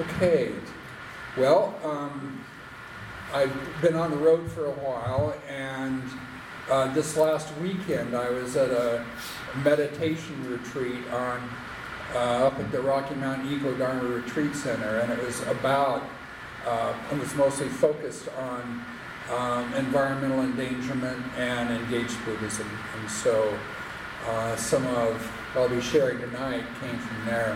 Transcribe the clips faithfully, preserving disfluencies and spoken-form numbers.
Okay, well, um, I've been on the road for a while, and uh, this last weekend I was at a meditation retreat on uh, up at the Rocky Mountain Eco Dharma Retreat Center, and it was about, uh, it was mostly focused on um, environmental endangerment and engaged Buddhism, and so uh, some of what I'll be sharing tonight came from there.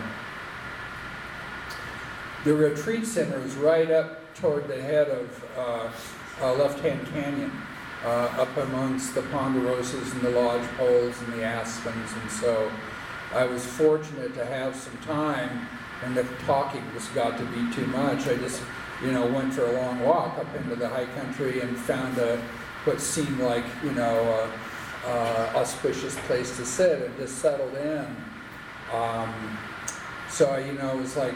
The retreat center is right up toward the head of uh, uh, Left-Hand Canyon, uh, up amongst the ponderosas and the lodgepoles and the aspens, and so I was fortunate to have some time, and the talking just got to be too much. I just, you know, went for a long walk up into the high country and found a what seemed like, you know, a, a auspicious place to sit, and just settled in. Um, so, you know, it was like,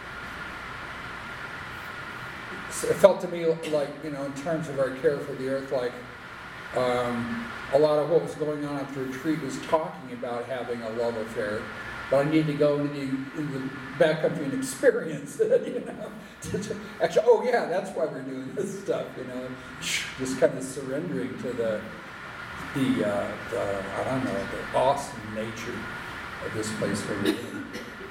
it felt to me like, you know, in terms of our care for the earth, like um, a lot of what was going on at the retreat was talking about having a love affair, but I need to go into the, into the backcountry and experience it, you know. Actually, oh yeah, that's why we're doing this stuff, you know. Just kind of surrendering to the, the, uh, the I don't know, the awesome nature of this place we're in.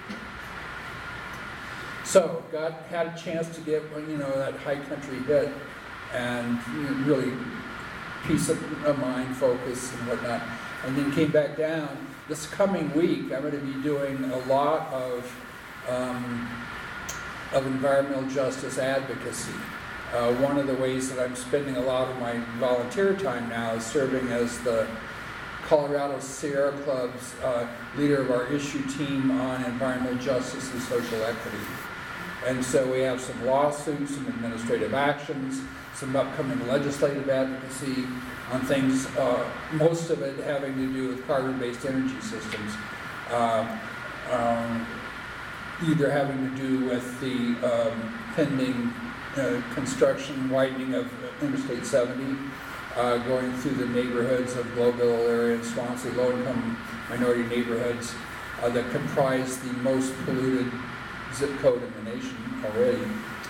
So, got had a chance to get, you know, that high country hit, and you know, really peace of mind, focus, and whatnot. And then came back down. This coming week, I'm going to be doing a lot of um, of environmental justice advocacy. Uh, one of the ways that I'm spending a lot of my volunteer time now is serving as the Colorado Sierra Club's uh, leader of our issue team on environmental justice and social equity. And so we have some lawsuits, some administrative actions, some upcoming legislative advocacy on things, uh, most of it having to do with carbon-based energy systems, uh, um, either having to do with the um, pending uh, construction widening of Interstate seventy, uh, going through the neighborhoods of Globeville area and Swansea, low-income minority neighborhoods uh, that comprise the most polluted zip code in the nation already.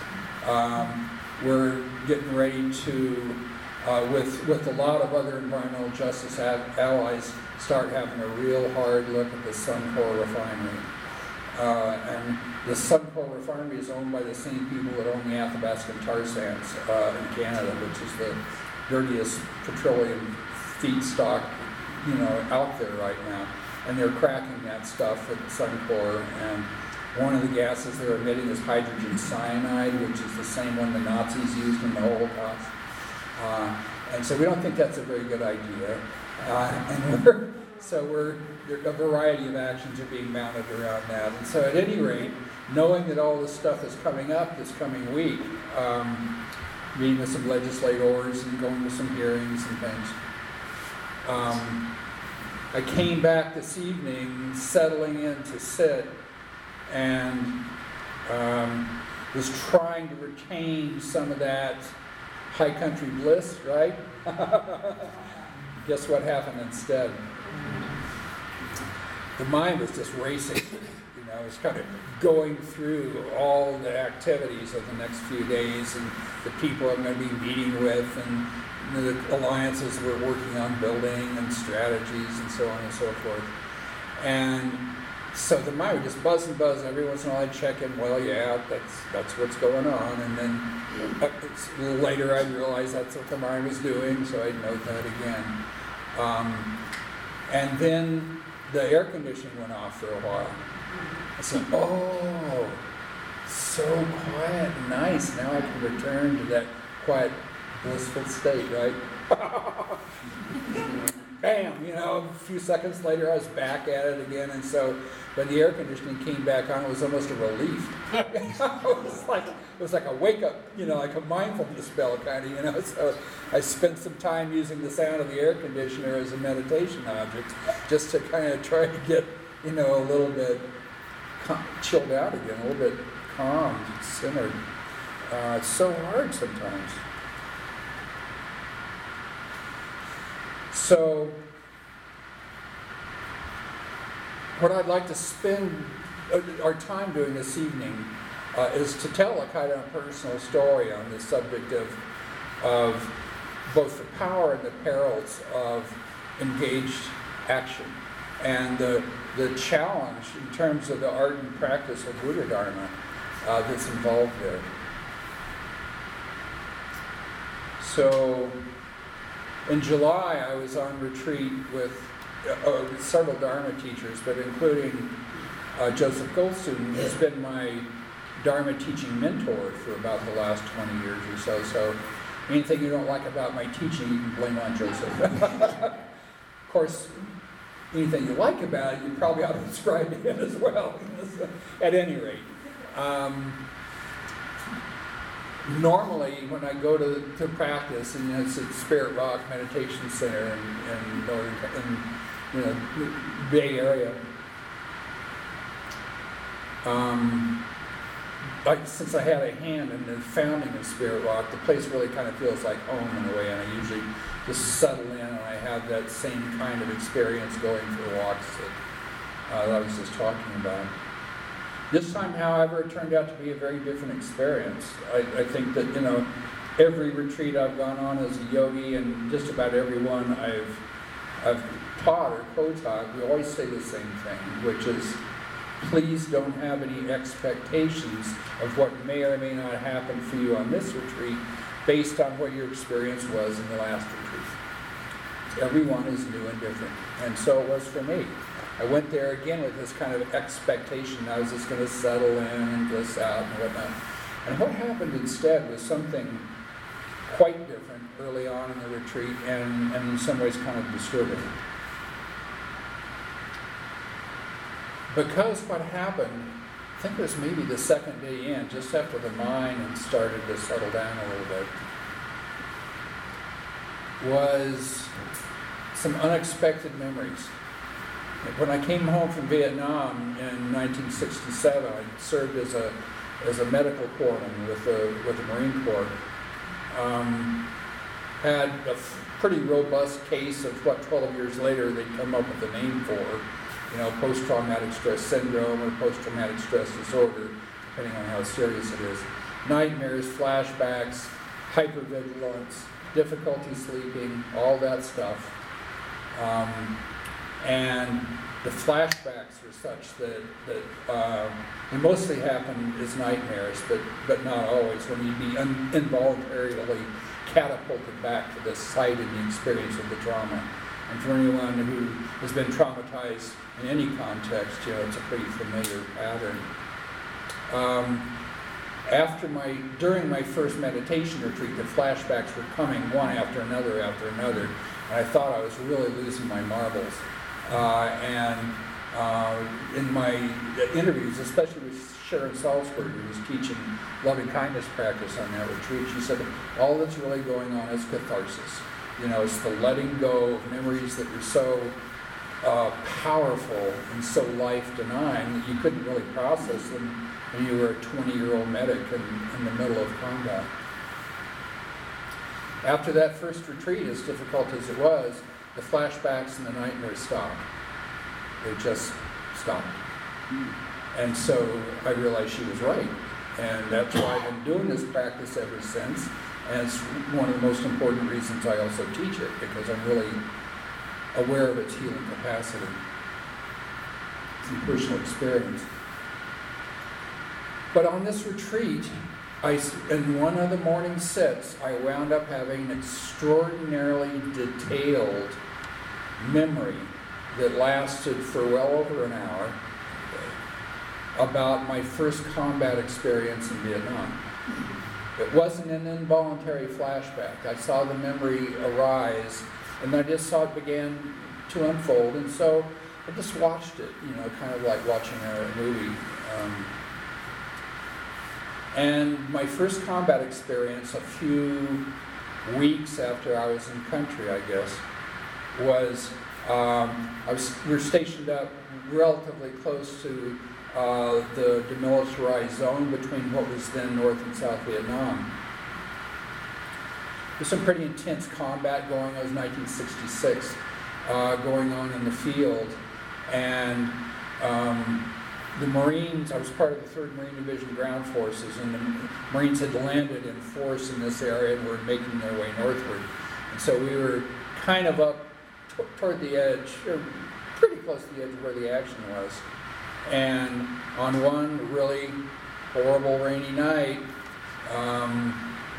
Um, we're getting ready to, uh, with with a lot of other environmental justice ad- allies, start having a real hard look at the Suncor refinery. Uh, and the Suncor refinery is owned by the same people that own the Athabasca tar sands uh, in Canada, which is the dirtiest petroleum feedstock, you know, out there right now. And they're cracking that stuff at Suncor, and one of the gases they're emitting is hydrogen cyanide, which is the same one the Nazis used in the Holocaust. Uh, and so we don't think that's a very good idea. Uh, and we're, so we're, a variety of actions are being mounted around that. And so at any rate, knowing that all this stuff is coming up this coming week, um, meeting with some legislators and going to some hearings and things, um, I came back this evening settling in to sit, and um, was trying to retain some of that high country bliss, right? Guess what happened instead? The mind was just racing. You know, it was kind of going through all the activities of the next few days, and the people I'm going to be meeting with, and the alliances we're working on building, and strategies, and so on and so forth. And so the mind would just buzz and buzz, and every once in a while I'd check in, well, yeah, that's that's what's going on. And then uh, a little later I'd realize that's what the mind was doing, so I'd note that again. Um, and then the air conditioning went off for a while. I said, oh, so quiet and nice. Now I can return to that quiet, blissful state, right? Bam, you know, a few seconds later I was back at it again, and so when the air conditioning came back on, it was almost a relief. It was like it was like a wake up, you know, like a mindfulness spell kind of, you know. So I spent some time using the sound of the air conditioner as a meditation object, just to kind of try to get, you know, a little bit calm, chilled out again, a little bit calmed, centered. Uh, it's so hard sometimes. So, what I'd like to spend our time doing this evening uh, is to tell a kind of personal story on the subject of, of both the power and the perils of engaged action, and the, the challenge in terms of the art and practice of Buddha Dharma uh, that's involved there. So in July, I was on retreat with uh, several Dharma teachers, but including uh, Joseph Goldstudent, who's been my Dharma teaching mentor for about the last twenty years or so. So anything you don't like about my teaching, you can blame on Joseph. Of course, anything you like about it, you probably ought to ascribe to him as well. So, at any rate. Um, Normally, when I go to, to practice, and you know, it's at Spirit Rock Meditation Center in, in northern, in, you know, Bay Area. Um, like since I had a hand in the founding of Spirit Rock, the place really kind of feels like home in a way, and I usually just settle in, and I have that same kind of experience going for the walks that, uh, that I was just talking about. This time, however, it turned out to be a very different experience. I, I think that, you know, every retreat I've gone on as a yogi, and just about every one I've, I've taught or co-taught, we always say the same thing, which is, please don't have any expectations of what may or may not happen for you on this retreat based on what your experience was in the last retreat. Everyone is new and different, and so it was for me. I went there again with this kind of expectation I was just going to settle in and bliss out and whatnot. And what happened instead was something quite different early on in the retreat, and, and in some ways kind of disturbing. Because what happened, I think it was maybe the second day in, just after the mind had started to settle down a little bit, was some unexpected memories. When I came home from Vietnam in nineteen sixty-seven, I served as a as a medical corpsman with the with the Marine Corps. Um, had a f- pretty robust case of what twelve years later they'd come up with a name for, you know, post-traumatic stress syndrome or post-traumatic stress disorder, depending on how serious it is. Nightmares, flashbacks, hypervigilance, difficulty sleeping, all that stuff. Um, And the flashbacks were such that, that uh, they mostly happen as nightmares, but, but not always, when you'd be un- involuntarily catapulted back to the site and the experience of the trauma. And for anyone who has been traumatized in any context, you know, it's a pretty familiar pattern. Um, after my, during my first meditation retreat, the flashbacks were coming one after another after another, and I thought I was really losing my marbles. Uh, and uh, in my interviews, especially with Sharon Salzberg, who was teaching loving kindness practice on that retreat, she said, all that's really going on is catharsis. You know, it's the letting go of memories that were so uh, powerful and so life-denying that you couldn't really process them when you were a twenty-year-old medic in, in the middle of combat. After that first retreat, as difficult as it was, the flashbacks and the nightmares stopped. They just stopped. And so I realized she was right. And that's why I've been doing this practice ever since. And it's one of the most important reasons I also teach it, because I'm really aware of its healing capacity from personal experience. But on this retreat, I, in one of the morning sits, I wound up having an extraordinarily detailed memory that lasted for well over an hour about my first combat experience in Vietnam. It wasn't an involuntary flashback. I saw the memory arise, and I just saw it began to unfold, and so I just watched it, you know, kind of like watching a movie. Um, And my first combat experience, a few weeks after I was in country, I guess, was um, I was we were stationed up relatively close to uh, the demilitarized zone between what was then North and South Vietnam. There's some pretty intense combat going on. It was nineteen sixty-six, uh, going on in the field, and um, the Marines, I was part of the third Marine Division Ground Forces, and the Marines had landed in force in this area and were making their way northward. And so we were kind of up t- toward the edge, or pretty close to the edge of where the action was. And on one really horrible rainy night, um,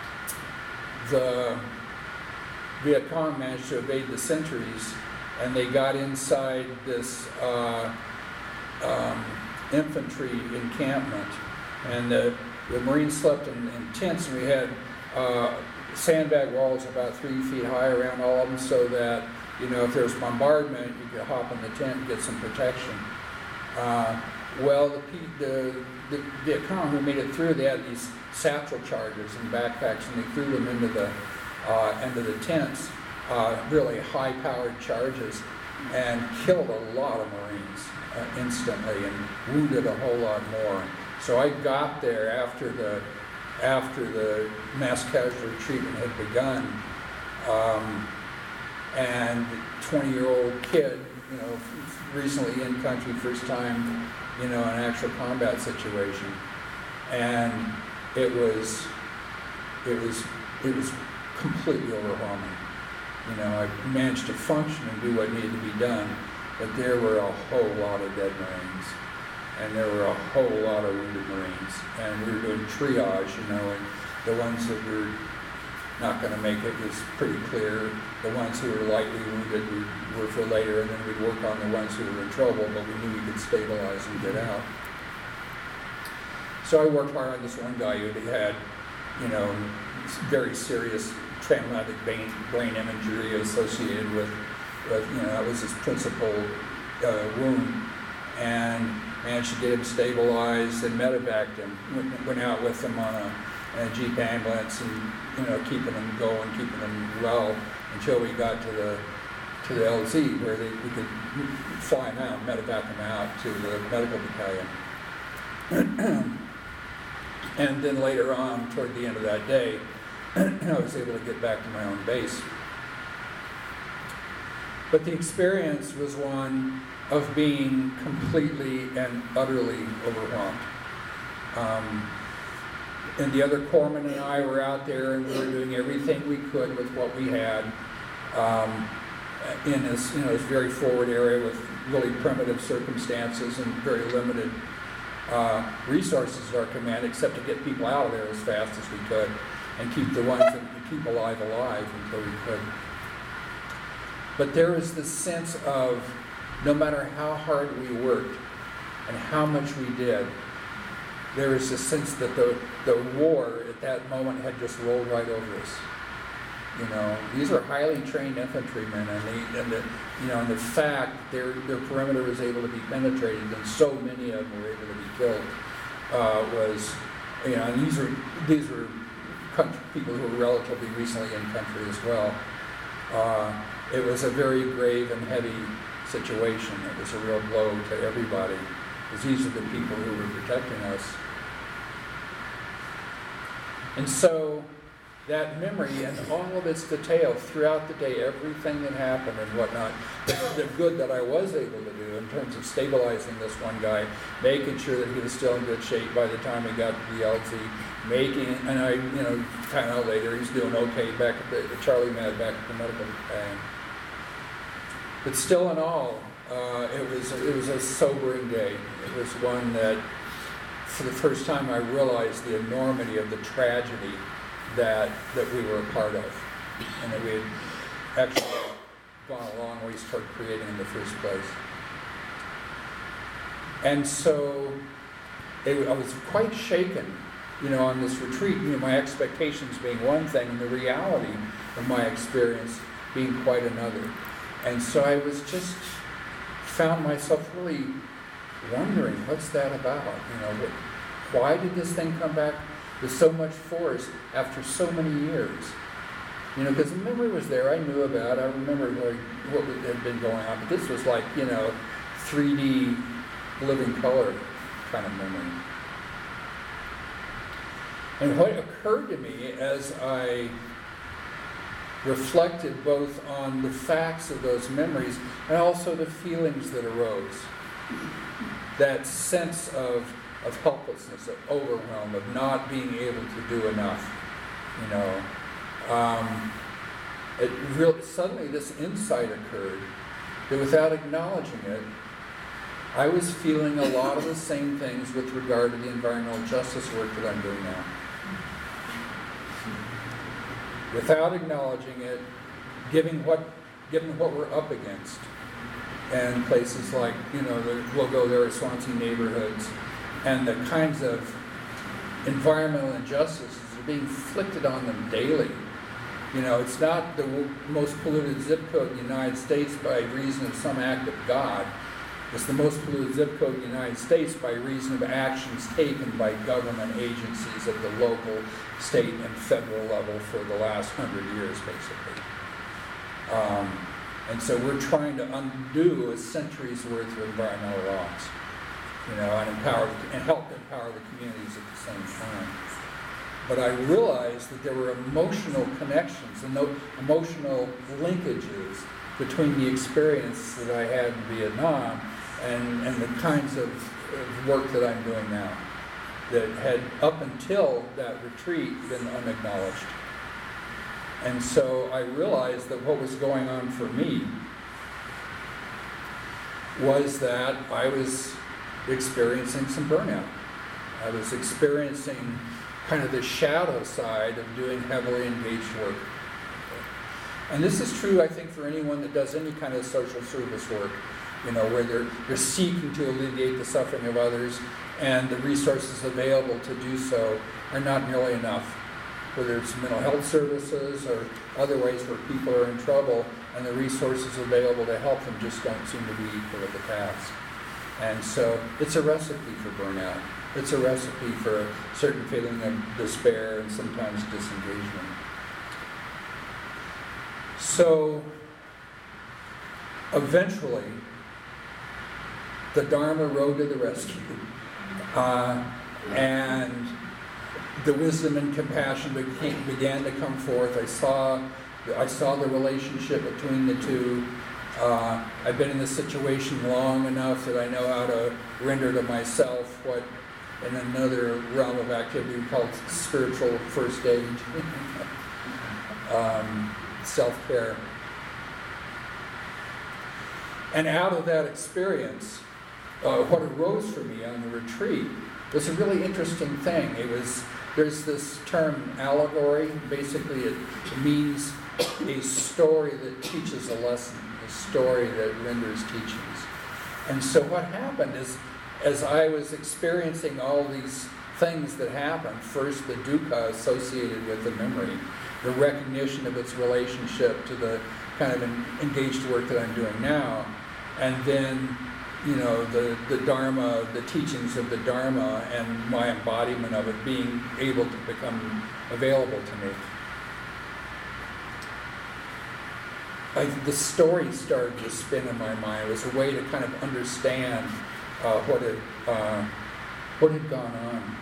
the Viet Cong managed to evade the sentries, and they got inside this uh, um, infantry encampment. And the, the Marines slept in, in tents, and we had uh, sandbag walls about three feet high around all of them, so that, you know, if there was bombardment, you could hop in the tent and get some protection. Uh, well, the, the, the Viet Cong who made it through, they had these satchel charges and backpacks, and they threw them into the uh, into the tents, uh, really high-powered charges, and killed a lot of Marines uh, instantly, and wounded a whole lot more. So I got there after the after the mass casualty treatment had begun, um, and twenty-year-old kid, you know, recently in country, first time, you know, in an actual combat situation, and it was, it was, it was completely overwhelming. You know, I managed to function and do what needed to be done, but there were a whole lot of dead Marines, and there were a whole lot of wounded Marines, and we were doing triage, you know, and the ones that were not going to make it was pretty clear. The ones who were lightly wounded were for later, and then we'd work on the ones who were in trouble, but we knew we could stabilize and get out. So I worked hard on this one guy who had, you know, very serious traumatic brain, brain injury associated with, with, you know, that was his principal uh, wound, and managed to get him stabilized and medevaced him. Went, went out with him on a, a Jeep ambulance, and, you know, keeping him going, keeping him well until we got to the to the L Z, where they, we could fly him out, medevac him out to the medical battalion. And then later on, toward the end of that day, I was able to get back to my own base. But the experience was one of being completely and utterly overwhelmed. Um, and the other corpsmen and I were out there, and we were doing everything we could with what we had um, in this, you know, this very forward area with really primitive circumstances and very limited uh, resources at our command, except to get people out of there as fast as we could and keep the ones that we could keep alive alive until we could. But there was this sense of, no matter how hard we worked and how much we did, there was this sense that the, the war at that moment had just rolled right over us. You know, these are highly trained infantrymen, and, they, and the, you know, and the fact their their perimeter was able to be penetrated, and so many of them were able to be killed, uh, was, you know, and these were these were country, people who were relatively recently in country as well. Uh, it was a very grave and heavy situation. It was a real blow to everybody, because these are the people who were protecting us. And so that memory and all of its detail throughout the day, everything that happened and whatnot, the, the good that I was able to do in terms of stabilizing this one guy, making sure that he was still in good shape by the time he got to the L Z, making, and I, you know, found out later he's doing okay back at the, the Charlie Med, back at the medical battalion. But still in all, uh, it was it was a sobering day. It was one that, for the first time, I realized the enormity of the tragedy that that we were a part of, and that we had actually gone a long ways toward creating in the first place. And so it, I was quite shaken, you know, on this retreat, you know, my expectations being one thing, and the reality of my experience being quite another. And so I was just, found myself really wondering, what's that about? You know, what, why did this thing come back with so much force after so many years? You know, because the memory was there, I knew about it, I remember like what had been going on, but this was like, you know, three D living color kind of memory. And what occurred to me as I reflected both on the facts of those memories and also the feelings that arose. that sense of, of helplessness, of overwhelm, of not being able to do enough, you know. Um, it really, suddenly this insight occurred that without acknowledging it, I was feeling a lot of the same things with regard to the environmental justice work that I'm doing now. Without acknowledging it, given what, given what we're up against, and places like, you know, the, we'll go there at Swansea neighborhoods, and the kinds of environmental injustices that are being inflicted on them daily. You know, it's not the w- most polluted zip code in the United States by reason of some act of God. It's the most polluted zip code in the United States by reason of actions taken by government agencies at the local, state, and federal level for the last hundred years, basically. Um, and so we're trying to undo a century's worth of environmental laws, you know, and empower and help empower the communities at the same time. But I realized that there were emotional connections and no emotional linkages between the experience that I had in Vietnam and, and the kinds of, of work that I'm doing now that had, up until that retreat, been unacknowledged. And so I realized that what was going on for me was that I was experiencing some burnout. I was experiencing kind of the shadow side of doing heavily engaged work. And this is true, I think, for anyone that does any kind of social service work, you know, where they're, they're seeking to alleviate the suffering of others, and the resources available to do so are not nearly enough. Whether it's mental health services or other ways where people are in trouble, and the resources available to help them just don't seem to be equal to the task. And so it's a recipe for burnout. It's a recipe for a certain feeling of despair and sometimes disengagement. So eventually, the Dharma rode to the rescue, uh, and the wisdom and compassion became, began to come forth. I saw, I saw the relationship between the two. Uh, I've been in this situation long enough that I know how to render to myself what, in another realm of activity, we call spiritual first aid, um, self-care. And out of that experience, uh, what arose for me on the retreat was a really interesting thing. It was, there's this term allegory. Basically, it means a story that teaches a lesson, a story that renders teachings. And so what happened is, as I was experiencing all these things that happened, first the dukkha associated with the memory, the recognition of its relationship to the kind of engaged work that I'm doing now, and then, you know, the, the Dharma, the teachings of the Dharma and my embodiment of it being able to become available to me. I, the story started to spin in my mind. It was a way to kind of understand uh, what had, uh, what had gone on.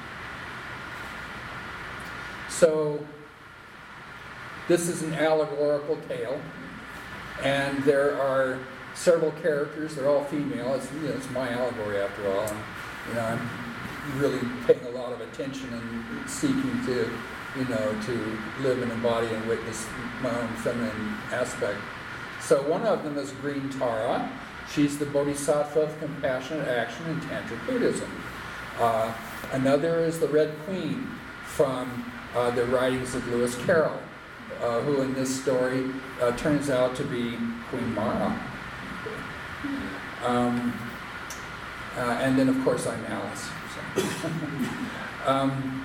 So, this is an allegorical tale, and there are several characters. They're all female. It's, you know, it's my allegory after all. And, you know, I'm really paying a lot of attention and seeking to, you know, to live and embody and witness my own feminine aspect. So one of them is Green Tara. She's the bodhisattva of compassionate action in Tantric Buddhism. Uh, another is the Red Queen from uh, the writings of Lewis Carroll, uh, who in this story uh, turns out to be Queen Mara. Um, uh, and then, of course, I'm Alice. So, um,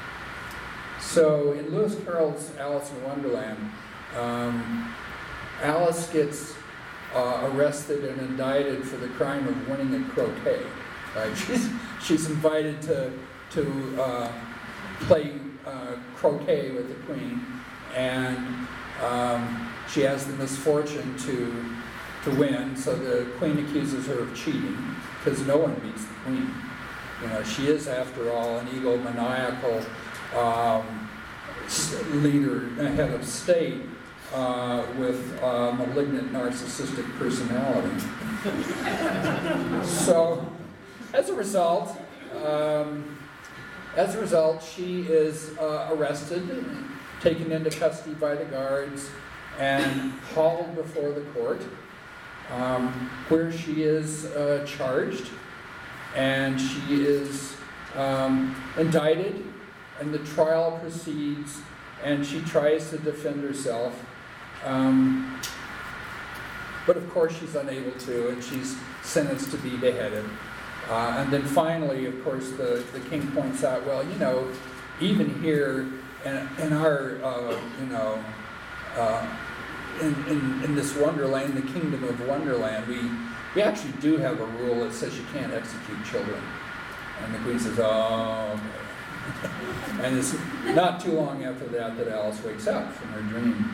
so in Lewis Carroll's Alice in Wonderland, um, Alice gets uh, arrested and indicted for the crime of winning at croquet. Right? She's, she's invited to, to uh, play uh, croquet with the queen, and um, she has the misfortune to to win, so the queen accuses her of cheating, because no one beats the queen. You know, she is, after all, an egomaniacal um, leader, head of state, uh, with a malignant narcissistic personality. so, as a result, um, as a result, she is uh, arrested, taken into custody by the guards, and hauled before the court, um, where she is uh, charged, and she is um, indicted, and the trial proceeds, and she tries to defend herself. Um, but of course she's unable to, and she's sentenced to be beheaded. Uh, and then finally, of course, the, the king points out, well, you know, even here in, in our, uh, you know, uh, in, in, in this Wonderland, the kingdom of Wonderland, we, we actually do have a rule that says you can't execute children. And the queen says, oh, okay. And it's not too long after that that Alice wakes up from her dream.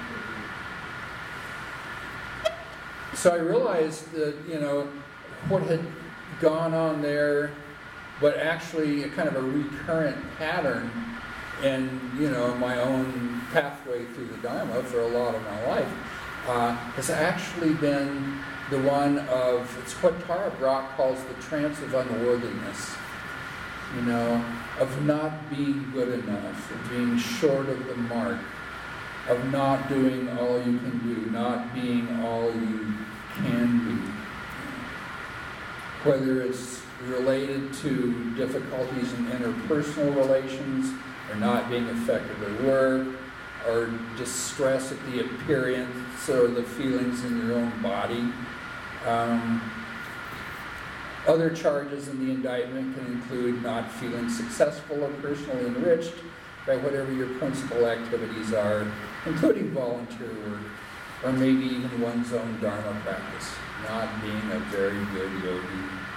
So I realized that, you know, what had gone on there, but actually a kind of a recurrent pattern in, you know, my own pathway through the Dharma for a lot of my life, uh, has actually been the one of, it's what Tara Brach calls the trance of unworthiness, you know, of not being good enough, of being short of the mark, of not doing all you can do, not being all you can be. Whether it's related to difficulties in interpersonal relations, or not being effective at work, or distress at the appearance or the feelings in your own body. Um, other charges in the indictment can include not feeling successful or personally enriched by whatever your principal activities are, including volunteer work, or maybe even one's own Dharma practice, not being a very good yogi.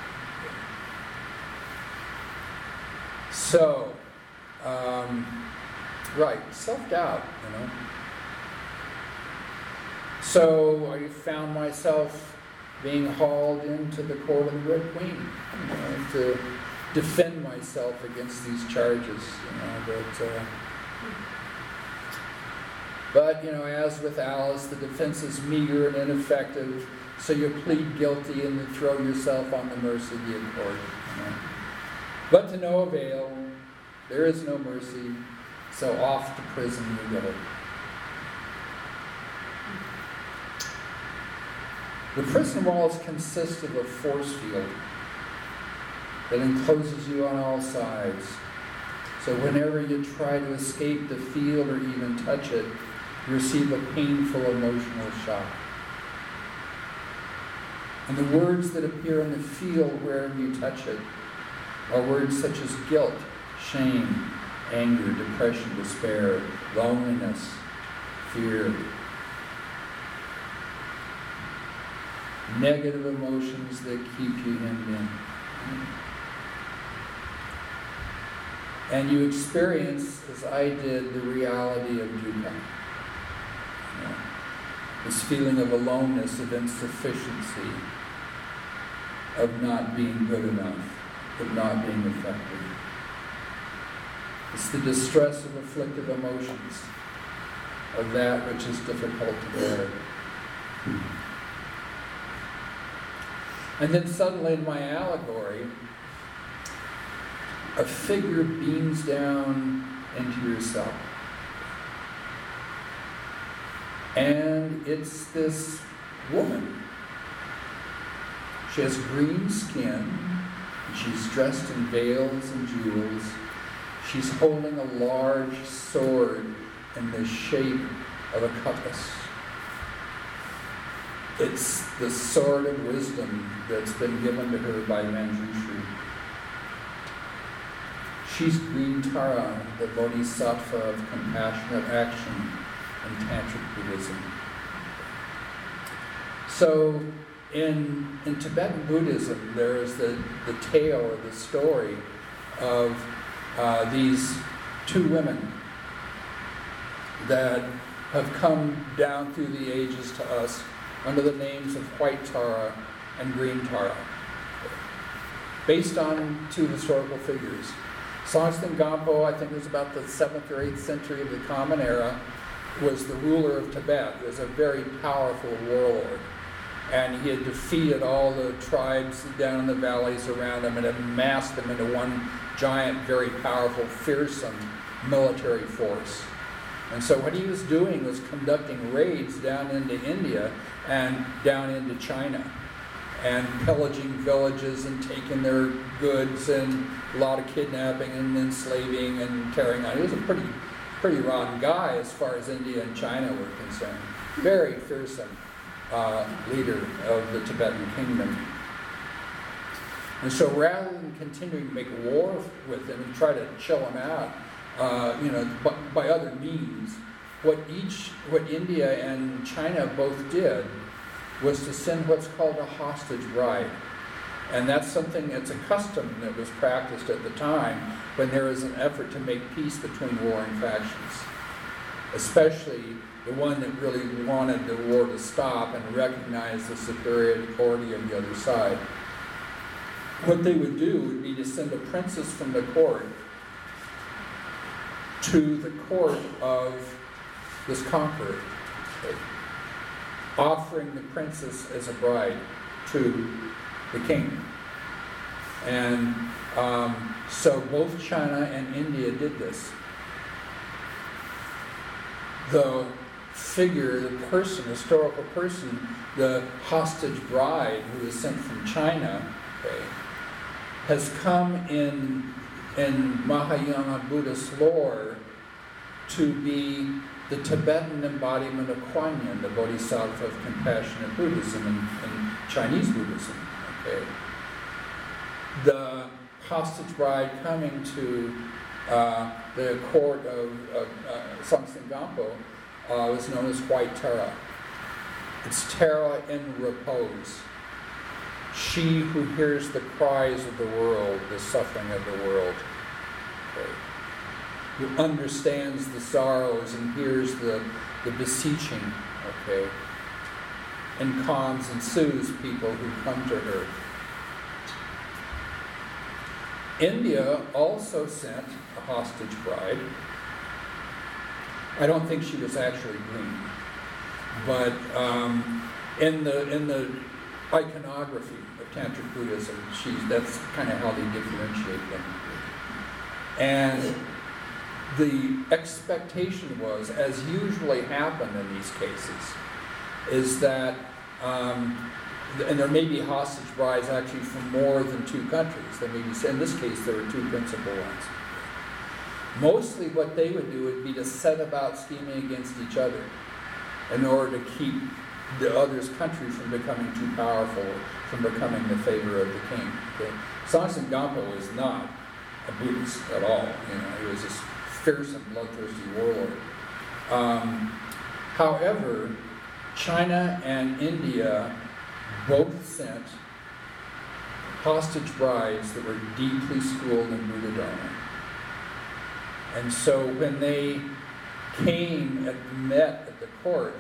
So, um, right, self-doubt, you know. So I found myself being hauled into the court of the Red Queen, you know, to defend myself against these charges, you know, but, uh, but, you know, as with Alice, the defense is meager and ineffective, so you plead guilty and you throw yourself on the mercy of the court, you know. But to no avail, there is no mercy, so off to prison you go. The prison walls consist of a force field that encloses you on all sides. So whenever you try to escape the field or even touch it, you receive a painful emotional shock. And the words that appear in the field wherever you touch it are words such as guilt, shame, anger, depression, despair, loneliness, fear. Negative emotions that keep you hemmed in. And you experience, as I did, the reality of dukkha. You know, this feeling of aloneness, of insufficiency, of not being good enough, of not being effective. It's the distress of afflictive emotions, of that which is difficult to bear. And then suddenly in my allegory, a figure beams down into yourself. And it's this woman. She has green skin, and she's dressed in veils and jewels. She's holding a large sword in the shape of a cutlass. It's the sword of wisdom that's been given to her by Manjushri. She's Green Tara, the bodhisattva of compassionate action in Tantric Buddhism. So in, in Tibetan Buddhism, there is the, the tale or the story of uh, these two women that have come down through the ages to us under the names of White Tara and Green Tara, based on two historical figures. Songtsen Gampo, I think it was about the seventh or eighth century of the Common Era, was the ruler of Tibet. He was a very powerful warlord. and he had defeated all the tribes down in the valleys around him and had amassed them into one giant, very powerful, fearsome military force. And so what he was doing was conducting raids down into India and down into China, and pillaging villages and taking their goods, and a lot of kidnapping and enslaving and carrying on. He was a pretty, pretty rotten guy as far as India and China were concerned. Very fearsome uh, leader of the Tibetan kingdom. And so rather than continuing to make war with him and try to chill him out, uh, you know, by, by other means, what each, what India and China both did was to send what's called a hostage bride. And that's something, that's a custom that was practiced at the time when there was an effort to make peace between warring factions, especially the one that really wanted the war to stop and recognize the superiority of the other side. What they would do would be to send a princess from the court to the court of this conqueror, offering the princess as a bride to the king. And um, so both China and India did this. The figure, the person, historical person, the hostage bride who was sent from China, okay, has come in, in Mahayana Buddhist lore to be the Tibetan embodiment of Kuan Yin, the Bodhisattva of compassionate Buddhism and, and Chinese Buddhism. Okay. The hostage bride coming to uh, the court of, of uh, Songtsen Gampo uh, was known as White Tara. It's Tara in repose. She who hears the cries of the world, the suffering of the world. Okay. Who understands the sorrows and hears the, the beseeching, okay, and calms and soothes people who come to her. India also sent a hostage bride. I don't think she was actually green, but um, in the in the iconography of Tantric Buddhism, she's that's kind of how they differentiate them. And the expectation was, as usually happened in these cases, is that, um, and there may be hostage brides actually from more than two countries. There may be, in this case, there were two principal ones. Mostly what they would do would be to set about scheming against each other in order to keep the other's country from becoming too powerful, from becoming the favor of the king. Okay? Songtsen Gampo was not a Buddhist at all. You know, he was this fearsome, bloodthirsty warlord. Um, however, China and India both sent hostage brides that were deeply schooled in Buddha Dharma. And so when they came and met at the court,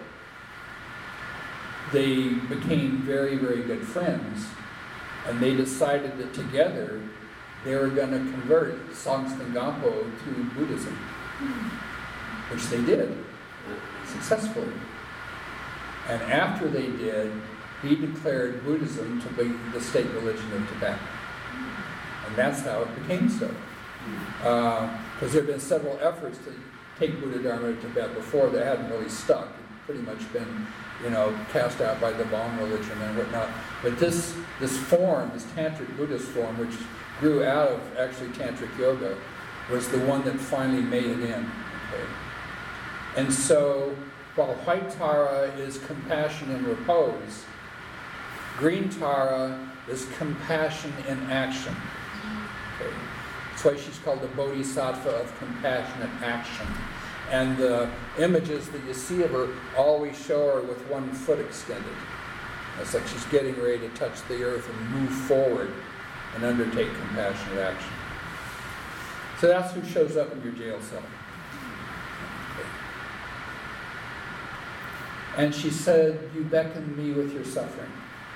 they became very, very good friends. And they decided that together they were going to convert Songtsen Gampo to Buddhism, which they did successfully. And after they did, he declared Buddhism to be the state religion of Tibet. And that's how it became so. Because uh, there have been several efforts to take Buddha Dharma to Tibet before that hadn't really stuck. It's pretty much been, you know, cast out by the Bon religion and whatnot. But this this form, this Tantric Buddhist form, which grew out of actually Tantric Yoga, was the one that finally made it in. Okay? And so, while White Tara is compassion in repose, Green Tara is compassion in action. Okay? That's why she's called the Bodhisattva of compassionate action. And the images that you see of her always show her with one foot extended. It's like she's getting ready to touch the earth and move forward and undertake compassionate action. So that's who shows up in your jail cell. Okay. And she said, "You beckon me with your suffering.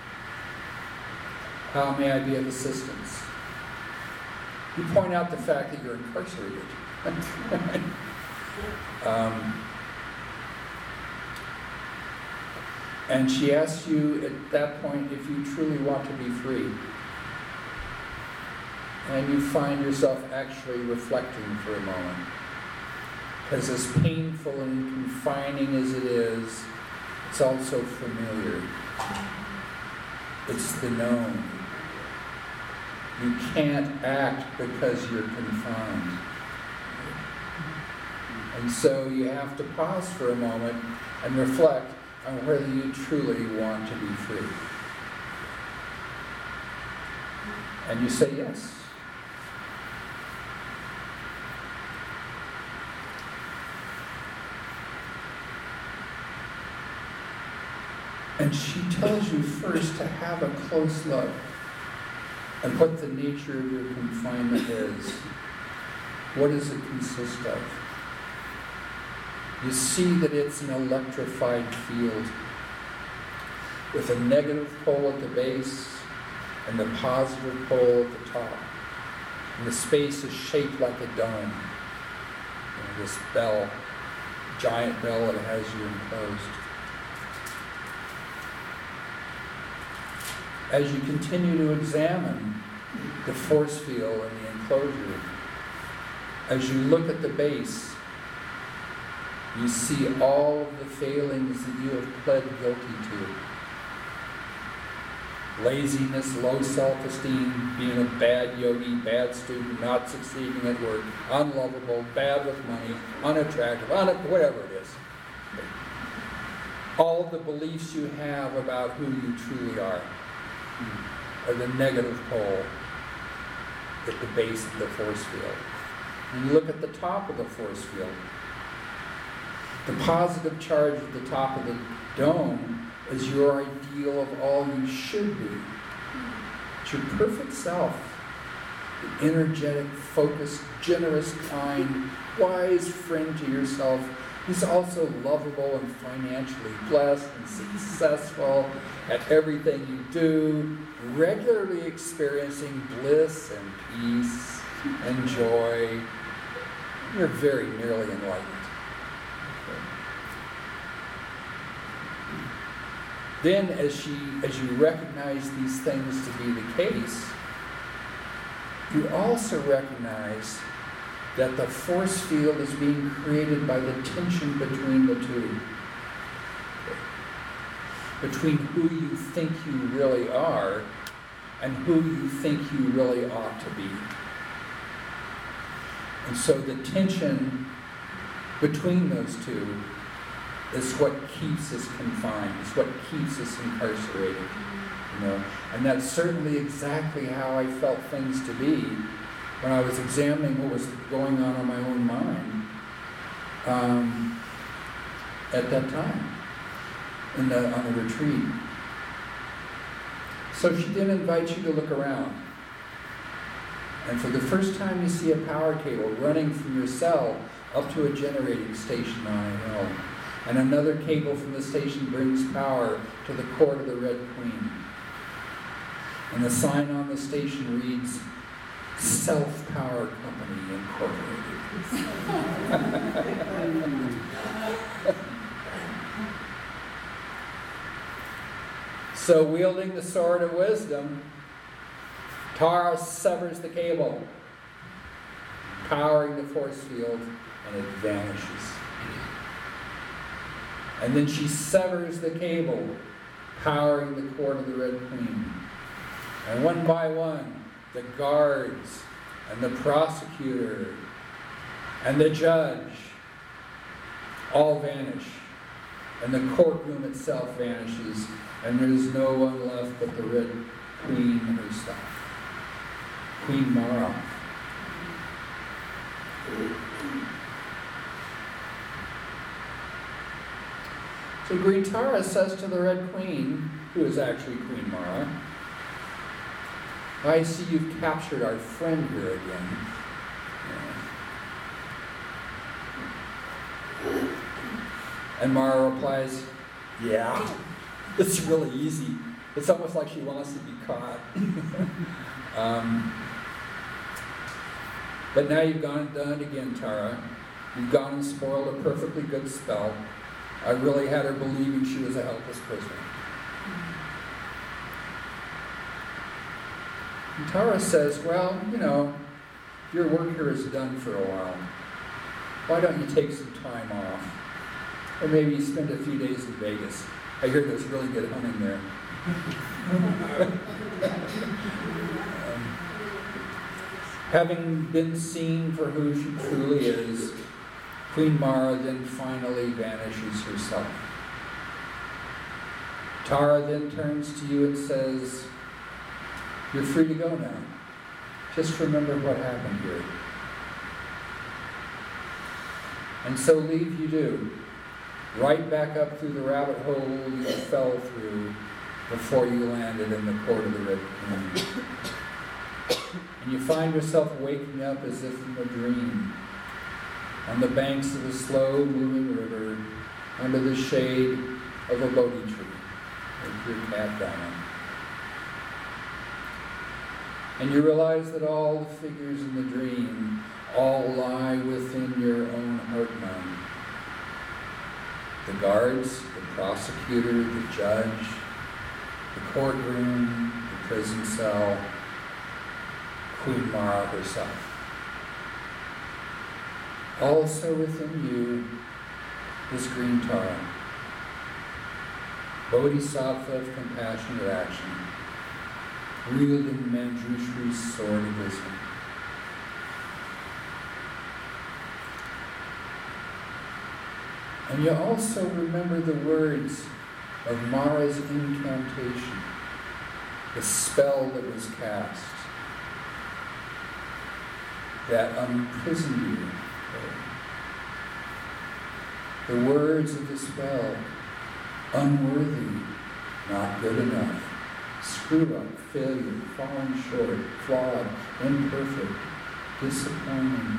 How may I be of assistance?" You point out the fact that you're incarcerated. um, And she asks you at that point if you truly want to be free. And you find yourself actually reflecting for a moment. Because as painful and confining as it is, it's also familiar. It's the known. You can't act because you're confined. And so you have to pause for a moment and reflect on whether you truly want to be free. And you say yes. And she tells you first to have a close look at what the nature of your confinement is. What does it consist of? You see that it's an electrified field with a negative pole at the base and the positive pole at the top. And the space is shaped like a dome. And this bell, giant bell that has you enclosed. As you continue to examine the force field and the enclosure, as you look at the base, you see all of the failings that you have pled guilty to. Laziness, low self-esteem, being a bad yogi, bad student, not succeeding at work, unlovable, bad with money, unattractive, un- whatever it is. All the beliefs you have about who you truly are are the negative pole at the base of the force field. And you look at the top of the force field. The positive charge at the top of the dome is your ideal of all you should be. It's your perfect self. The energetic, focused, generous, kind, wise friend to yourself. He's also lovable and financially blessed and successful at everything you do, regularly experiencing bliss and peace and joy. You're very nearly enlightened. Then as she, as you recognize these things to be the case, you also recognize that the force field is being created by the tension between the two. Between who you think you really are and who you think you really ought to be. And so the tension between those two is what keeps us confined, is what keeps us incarcerated. You know? And that's certainly exactly how I felt things to be when I was examining what was going on in my own mind um, at that time in the, on the retreat. So she then invites you to look around. And for the first time you see a power cable running from your cell up to a generating station on a hill. And another cable from the station brings power to the court of the Red Queen. And the sign on the station reads, Self Power Company Incorporated. So wielding the sword of wisdom, Tara severs the cable, powering the force field, and it vanishes. And then she severs the cable, powering the court of the Red Queen. And one by one, the guards and the prosecutor and the judge all vanish. And the courtroom itself vanishes, and there's no one left but the Red Queen herself, Queen Mara. So Gritara says to the Red Queen, who is actually Queen Mara, I see you've captured our friend here again. And Mara replies, yeah, it's really easy. It's almost like she wants to be caught. um, but now you've gone and done it again, Tara. You've gone and spoiled a perfectly good spell. I really had her believing she was a helpless prisoner. And Tara says, well, you know, your work here is done for a while. Why don't you take some time off? Or maybe you spend a few days in Vegas. I hear there's really good hunting there. um, having been seen for who she truly is, Queen Mara then finally vanishes herself. Tara then turns to you and says, you're free to go now. Just remember what happened here. And so leave you do. Right back up through the rabbit hole you fell through before you landed in the court of the Red Queen. And you find yourself waking up as if from a dream, on the banks of a slow-moving river, under the shade of a Bodhi tree, with your cat Donna. And you realize that all the figures in the dream all lie within your own heart mind. The guards, the prosecutor, the judge, the courtroom, the prison cell, Queen Mara herself. Also within you is Green Tara, Bodhisattva of compassionate action, wielding Manjushri's sword of wisdom. And you also remember the words of Mara's incantation, the spell that was cast, that imprisoned you. The words of the spell, unworthy, not good enough, screw up, failure, falling short, flawed, imperfect, disappointing.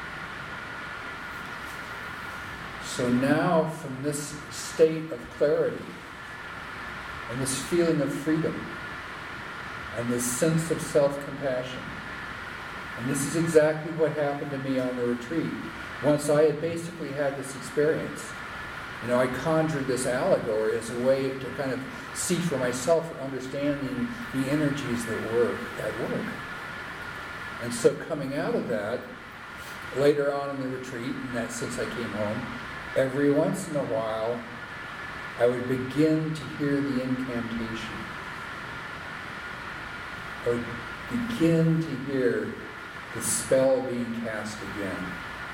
So now, from this state of clarity, and this feeling of freedom, and this sense of self-compassion, and this is exactly what happened to me on the retreat. Once I had basically had this experience, you know, I conjured this allegory as a way to kind of see for myself, understanding the energies that were at work. And so coming out of that, later on in the retreat, and that since I came home, every once in a while, I would begin to hear the incantation. I would begin to hear the spell being cast again.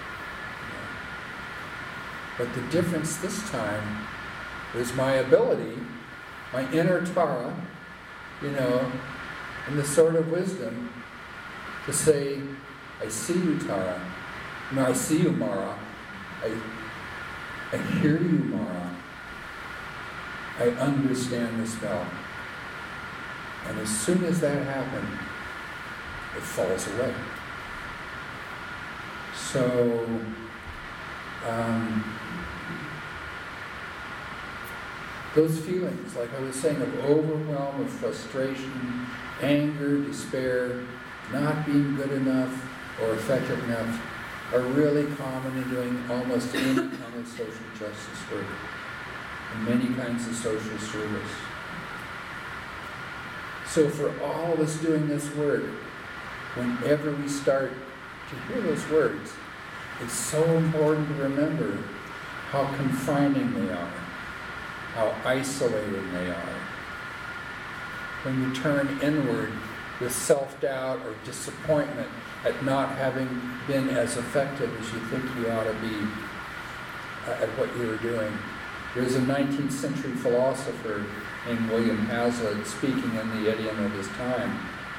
But the difference this time was my ability, my inner Tara, you know, and the sword of wisdom to say, I see you, Tara. No, I see you, Mara. I, I hear you, Mara. I understand the spell. And as soon as that happened, it falls away. So, um, those feelings, like I was saying, of overwhelm, of frustration, anger, despair, not being good enough or effective enough, are really common in doing almost any kind of social justice work and many kinds of social service. So for all of us doing this work, whenever we start to hear those words, it's so important to remember how confining they are, how isolating they are. When you turn inward with self-doubt or disappointment at not having been as effective as you think you ought to be uh, at what you were doing. There was a nineteenth century philosopher named William Hazlitt speaking in the idiom of his time.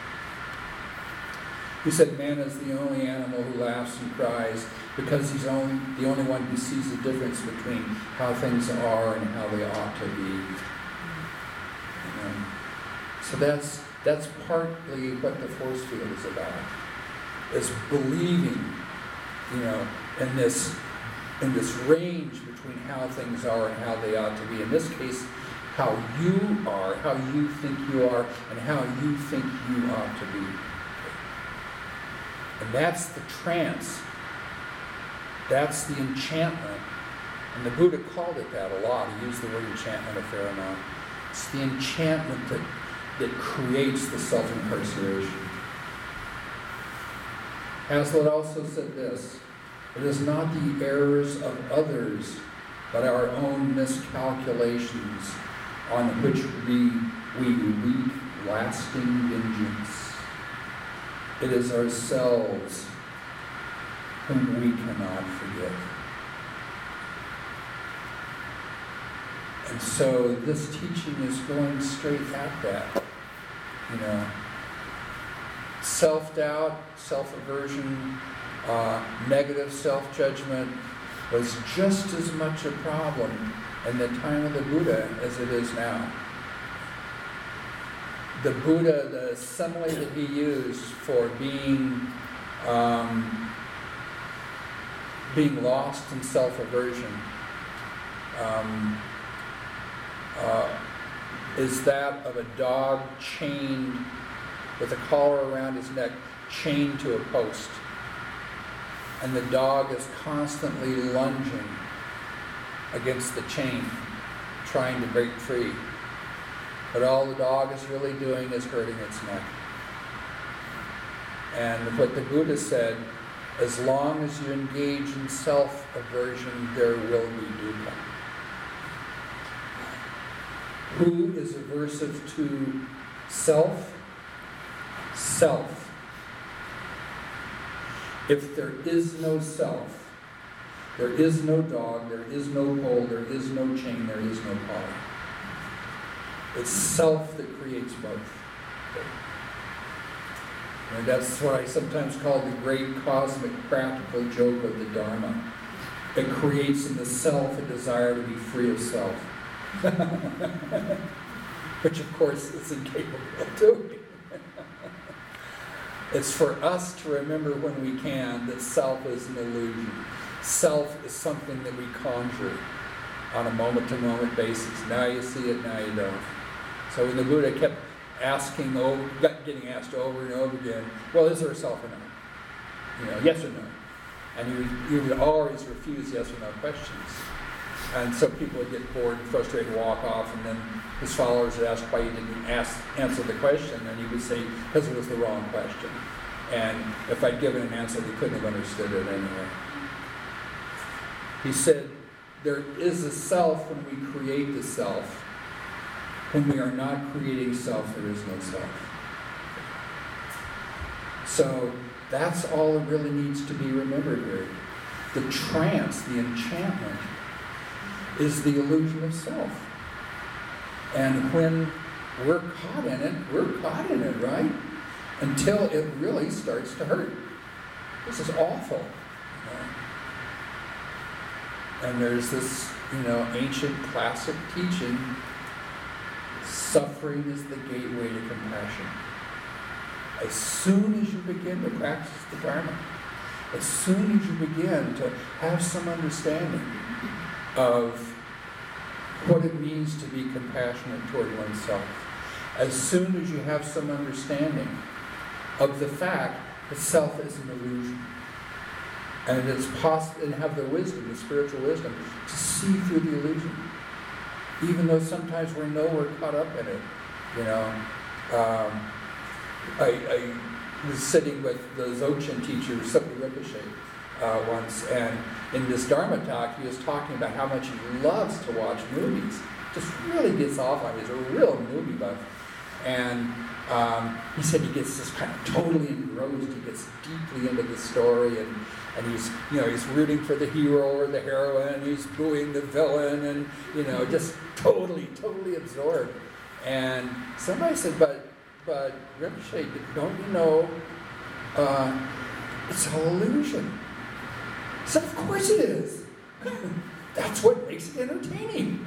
He said, man is the only animal who laughs and cries because he's only, the only one who sees the difference between how things are and how they ought to be. You know? So that's that's partly what the force field is about. Is believing, you know, in this in this range between how things are and how they ought to be. In this case, how you are, how you think you are, and how you think you ought to be. And that's the trance. That's the enchantment And the Buddha called it that a lot. He used the word enchantment a fair amount. It's the enchantment that, that creates the self-incarceration. Hazlitt also said this: it is not the errors of others, but our own miscalculations on which we, we wreak lasting vengeance. It is ourselves whom we cannot forget. And so this teaching is going straight at that. You know, self-doubt, self-aversion, uh, negative self-judgment was just as much a problem in the time of the Buddha as it is now. The Buddha, the simile that he used for being um, being lost in self-aversion um, uh, is that of a dog chained with a collar around his neck, chained to a post. And the dog is constantly lunging against the chain, trying to break free. But all the dog is really doing is hurting its neck. And what the Buddha said, as long as you engage in self-aversion, there will be dukkha. Who is aversive to self? Self. If there is no self, there is no dog, there is no pole, there is no chain, there is no collar. It's self that creates both. And that's what I sometimes call the great cosmic practical joke of the Dharma. It creates in the self a desire to be free of self. Which of course it's incapable of doing. It's for us to remember when we can that self is an illusion. Self is something that we conjure on a moment-to-moment basis. Now you see it, now you don't. So when the Buddha kept asking, over, getting asked over and over again, well, is there a self or not? You know, yes or no? And he would, he would always refuse yes or no questions. And so people would get bored and frustrated and walk off, and then his followers would ask why he didn't ask, answer the question, and he would say, because it was the wrong question. And if I'd given an answer, they couldn't have understood it anyway. He said, there is a self when we create the self. When we are not creating self, there is no self. So that's all that really needs to be remembered here. The trance, the enchantment, is the illusion of self. And when we're caught in it, we're caught in it, right? Until it really starts to hurt. This is awful. You know? And there's this, you know, ancient classic teaching, suffering is the gateway to compassion. As soon as you begin to practice the Dharma, as soon as you begin to have some understanding of what it means to be compassionate toward oneself, as soon as you have some understanding of the fact that self is an illusion, and it's possible, and have the wisdom, the spiritual wisdom, to see through the illusion, even though sometimes we know we're caught up in it. You know, um, I, I was sitting with the Dzogchen teacher, Sukhi Rinpoche, uh, once, and in this Dharma talk, he was talking about how much he loves to watch movies. Just really gets off on it. He's a real movie buff. And um, he said he gets just kind of totally engrossed. He gets deeply into the story, and, and he's, you know, he's rooting for the hero or the heroine. He's booing the villain, and, you know, just totally, totally absorbed. And somebody said, but, but Rinpoche, don't you know, uh, it's all illusion. So of course it is. That's what makes it entertaining.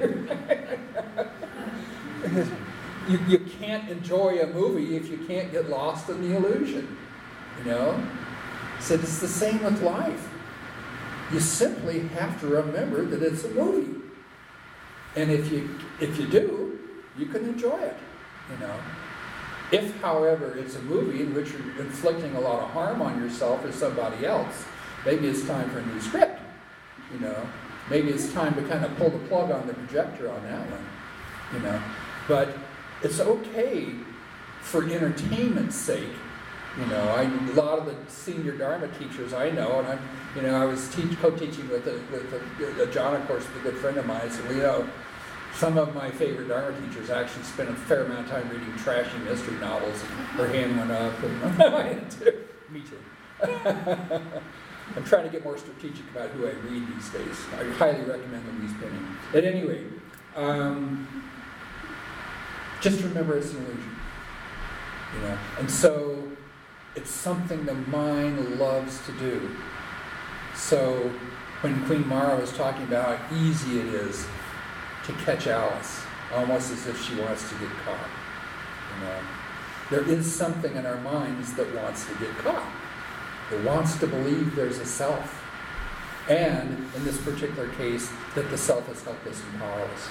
you, you can't enjoy a movie if you can't get lost in the illusion. You know? So it's the same with life. You simply have to remember that it's a movie. And if you if you do, you can enjoy it. You know? If, however, it's a movie in which you're inflicting a lot of harm on yourself or somebody else, maybe it's time for a new script, you know. maybe it's time to kind of pull the plug on the projector on that one, you know. But it's okay for entertainment's sake. You know, I, a lot of the senior Dharma teachers I know, and I, you know, I was teach, co-teaching with a, with a, a John, of course, a good friend of mine. So you know, some of my favorite Dharma teachers actually spent a fair amount of time reading trashy mystery novels. And her hand went up, and I did too. Me too. I'm trying to get more strategic about who I read these days. I highly recommend Louise Penny. At any rate, um, just remember it's an illusion. You know, and so. It's something the mind loves to do. So when Queen Mara was talking about how easy it is to catch Alice, almost as if she wants to get caught. You know, there is something in our minds that wants to get caught. It wants to believe there's a self. And in this particular case, that the self is helpless and powerless.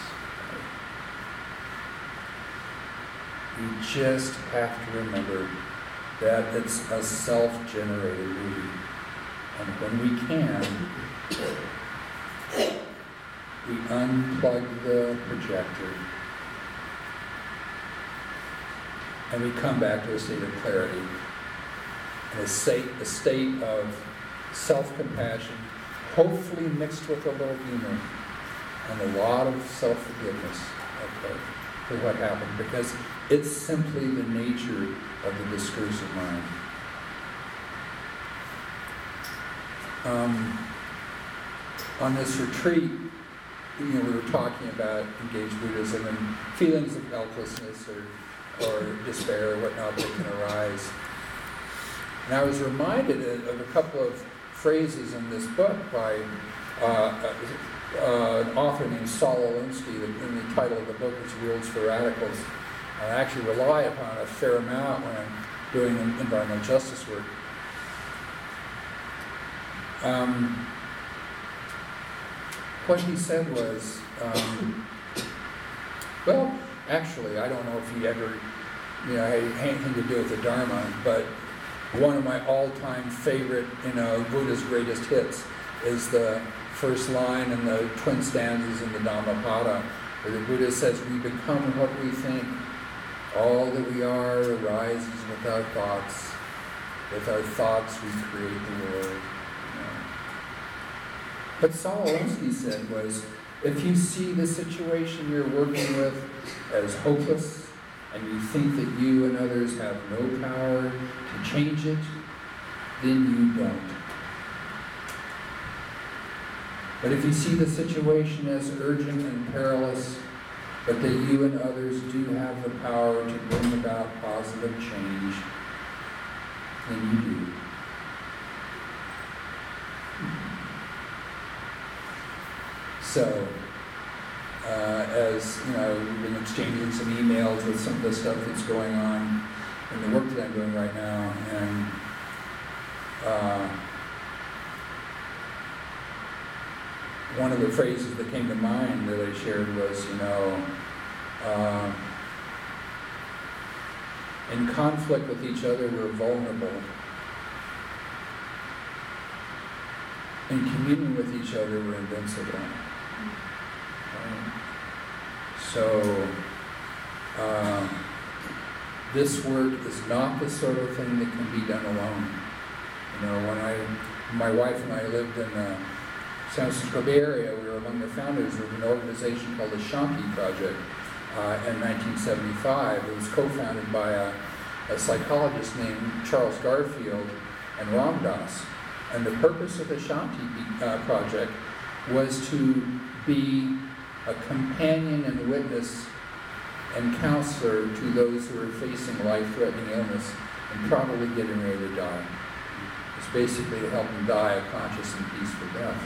You just have to remember that it's a self-generated movie. And when we can, we unplug the projector and we come back to a state of clarity, and a state, a state of self-compassion, hopefully mixed with a little humor, and a lot of self-forgiveness okay, for what happened, because it's simply the nature of the discursive mind. Um, on this retreat, you know, we were talking about engaged Buddhism and feelings of helplessness or, or despair or whatnot that can arise. And I was reminded of a couple of phrases in this book by uh, uh, an author named Saul Alinsky, and the title of the book is Rules for Radicals. I actually rely upon a fair amount when I'm doing environmental justice work. Um, what he said was, um, well, actually, I don't know if he ever, you know, had anything to do with the Dharma, but one of my all-time favorite, you know, Buddha's greatest hits is the first line in the twin stanzas in the Dhammapada, where the Buddha says, "We become what we think. All that we are arises with our thoughts. With our thoughts we create the world." You know. What Saul Alinsky said was, if you see the situation you're working with as hopeless, and you think that you and others have no power to change it, then you don't. But if you see the situation as urgent and perilous, but that you and others do have the power to bring about positive change, then you do. So, uh, as you know, we've been exchanging some emails with some of the stuff that's going on in the work that I'm doing right now, and uh, one of the phrases that came to mind that I shared was, you know, uh, in conflict with each other, we're vulnerable. In communion with each other, we're invincible. Right? So, uh, this work is not the sort of thing that can be done alone. You know, when I, my wife and I lived in the San Francisco Bay Area, we were among the founders of an organization called the Shanti Project uh, in nineteen seventy-five. It was co-founded by a, a psychologist named Charles Garfield and Ram Dass. And the purpose of the Shanti uh, Project was to be a companion and witness and counselor to those who are facing life-threatening illness and probably getting ready to die. It's basically to help them die a conscious and peaceful death.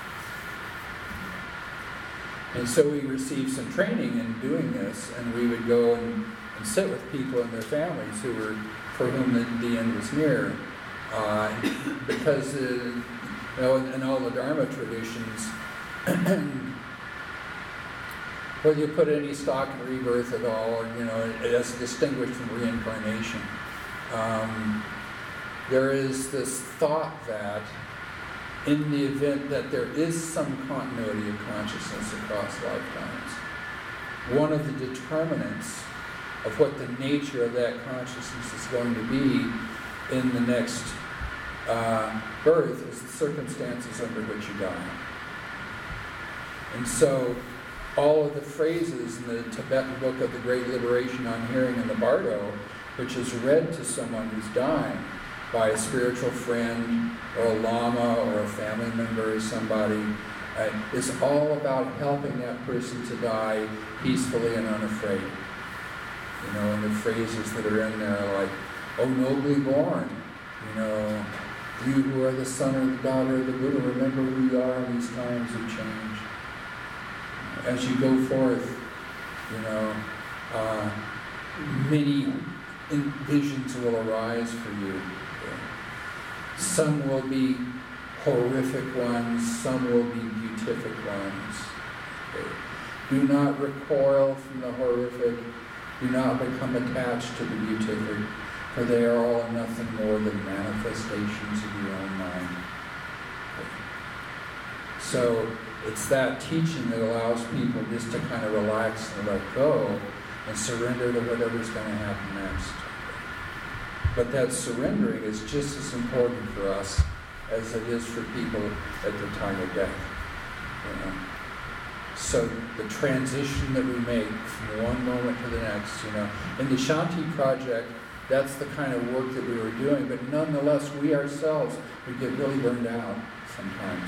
And so we received some training in doing this, and we would go and, and sit with people and their families who were, for whom the, the end was near. Uh, because, uh, you know, in, in all the Dharma traditions, whether you put any stock in rebirth at all, or, you know, as distinguished from reincarnation, um, there is this thought that in the event that there is some continuity of consciousness across lifetimes, one of the determinants of what the nature of that consciousness is going to be in the next uh, birth is the circumstances under which you die. And so all of the phrases in the Tibetan book of the Great Liberation on Hearing in the Bardo, which is read to someone who's dying by a spiritual friend or a lama or a family member or somebody, uh, is all about helping that person to die peacefully and unafraid. You know, and the phrases that are in there are like, "Oh, nobly born," you know, "You who are the son or the daughter of the Buddha, remember who you are in these times of change." As you go forth, you know, uh, many visions will arise for you. Some will be horrific ones, some will be beatific ones. Do not recoil from the horrific. Do not become attached to the beatific, for they are all nothing more than manifestations of your own mind. So it's that teaching that allows people just to kind of relax and let go and surrender to whatever's going to happen next. But that surrendering is just as important for us as it is for people at the time of death. You know? So the transition that we make from one moment to the next, you know, in the Shanti Project, that's the kind of work that we were doing, but nonetheless, we ourselves would get really burned out sometimes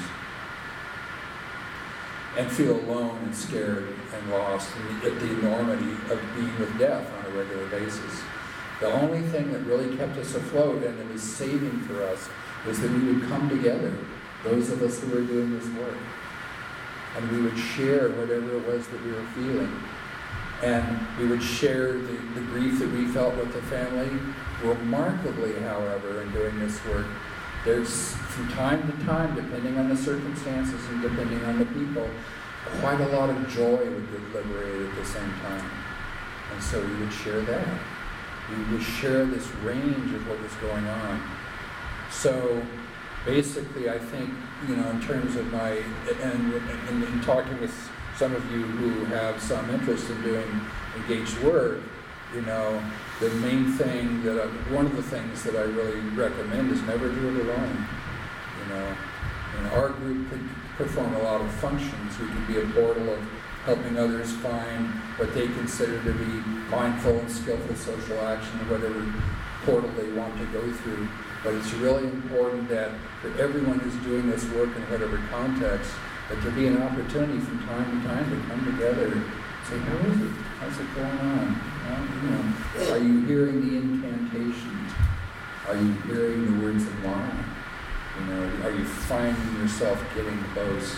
and feel alone and scared and lost at the enormity of being with death on a regular basis. The only thing that really kept us afloat and that was saving for us was that we would come together, those of us who were doing this work, and we would share whatever it was that we were feeling. And we would share the, the grief that we felt with the family. Remarkably, however, in doing this work, there's from time to time, depending on the circumstances and depending on the people, quite a lot of joy would get liberated at the same time. And so we would share that. We would share this range of what was going on. So basically, I think, you know, in terms of my, and in talking with some of you who have some interest in doing engaged work, you know, the main thing that, I, one of the things that I really recommend is never do it alone. You know, and our group could perform a lot of functions. We can be a portal of helping others find what they consider to be mindful and skillful social action, or whatever portal they want to go through. But it's really important that for everyone who's doing this work in whatever context, that there be an opportunity from time to time to come together and say, how is it? How's it going on? Well, you know, are you hearing the incantations? Are you hearing the words of mind? You know, are you finding yourself getting close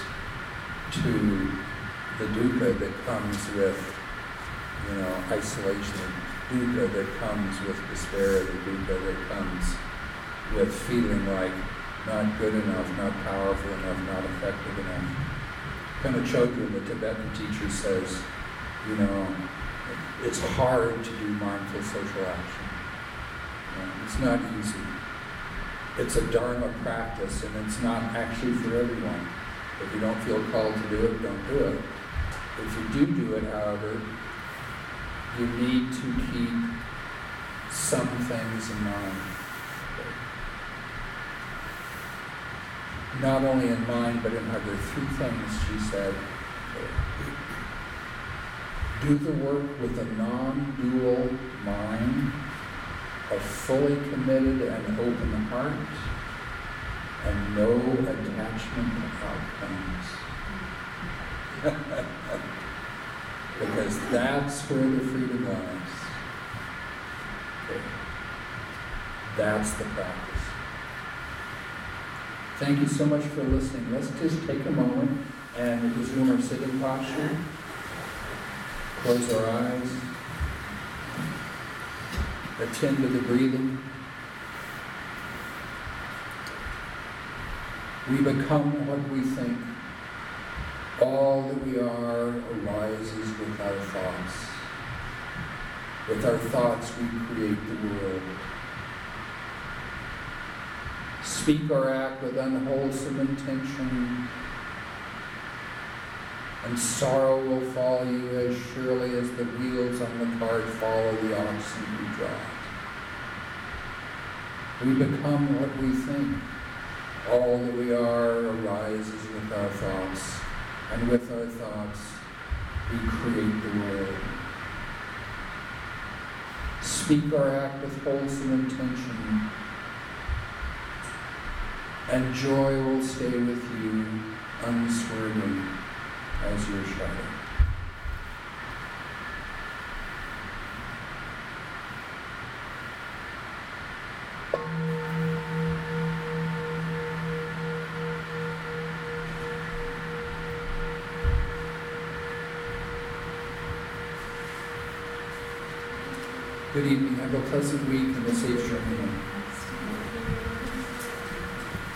to the dukkha that comes with, you know, isolation, the dukkha that comes with despair, the dukkha that comes with feeling like not good enough, not powerful enough, not effective enough. Pema Chodron, the Tibetan teacher, says, you know, it's hard to do mindful social action. You know, it's not easy. It's a dharma practice, and it's not actually for everyone. If you don't feel called to do it, don't do it. If you do do it, however, you need to keep some things in mind. Not only in mind, but in heart. There are three things, she said. Do the work with a non-dual mind, a fully committed and open heart, and no attachment to outcomes. Because that's where the freedom lies. That's the practice. Thank you so much for listening. Let's just take a moment and resume our sitting posture. Close our eyes. Attend to the breathing. We become what we think. All that we are arises with our thoughts. With our thoughts, we create the world. speak or act with unwholesome intention, and sorrow will follow you as surely as the wheels on the cart follow the oxen who draw it. We become what we think. All that we are arises with our thoughts, and with our thoughts we create the world. Speak or act with wholesome intention, and joy will stay with you unswerving as your shadow. Good evening. Have a pleasant week and a safe journey home.